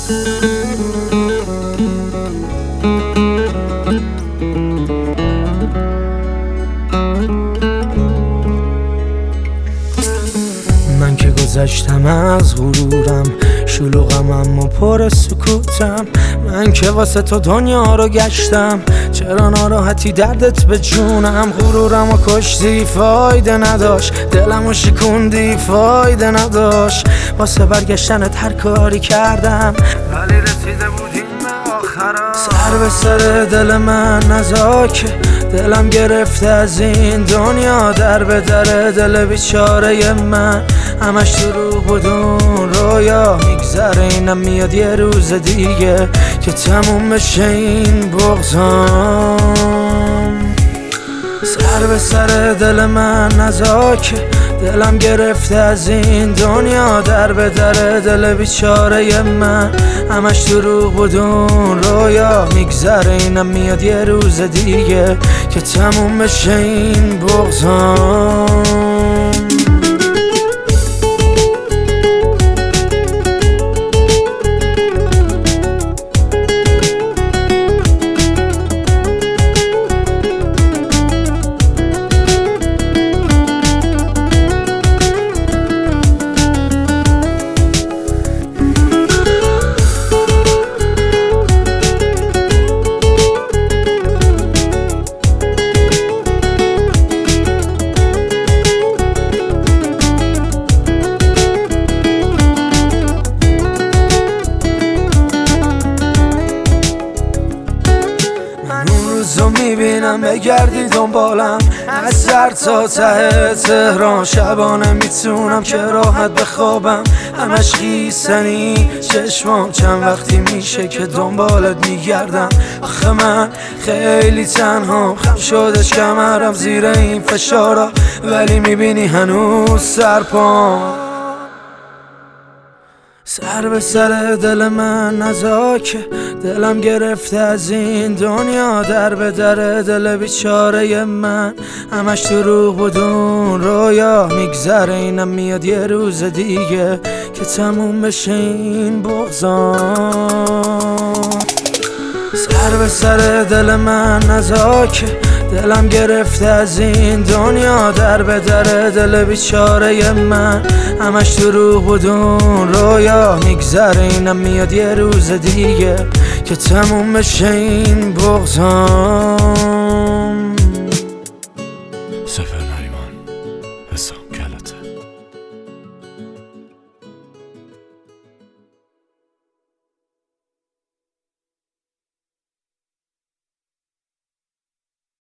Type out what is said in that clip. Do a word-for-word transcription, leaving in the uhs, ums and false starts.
من که گذشتم از غرورم، شلوغم اما پر سکوتم. من که واسه تو دنیا رو گشتم، چرا ناراحتی دردت به جونم؟ غرورم و کشتی فایده نداشت، دلم و شکوندی فایده نداشت. واسه برگشتنت هر کاری کردم ولی رسیده بودیم به آخرا. سر به سر دل من نزاکه، دلم گرفته از این دنیا. در به در دل بیچاره من همش دروغ بود اون رویا. میگذره اینم میاد یه روز دیگه که تموم بشه این بغضام. سر به سر دل من نزاکه، دلم گرفته از این دنیا. در به در دل بیچاره من همش دروغ بود اون رویا. میگذره اینم میاد یه روز دیگه که تموم بشه این بغضام. روزو میبینم بگردی دنبالم از سر تا ته تهران. شبانه میتونم که راحت بخوابم، همش خیسنی چشمام. چند وقتی میشه که دنبالت میگردم، آخه من خیلی تنهام. خم شدش کمرم زیر این فشارا، ولی میبینی هنوز سرپام. سر به سر دل من نزاکه، دلم گرفته از این دنیا. در به در دل بیچاره من همش دروغ بود اون رویا. میگذره اینم میاد یه روز دیگه که تموم بشه این بغضام. سر به سر دل من نزاکه، دلم گرفته از این دنیا. در به در دل بیچاره من همش دروغ بود اون رویا. میگذره اینم میاد یه روز دیگه که تموم بشه این بغضام.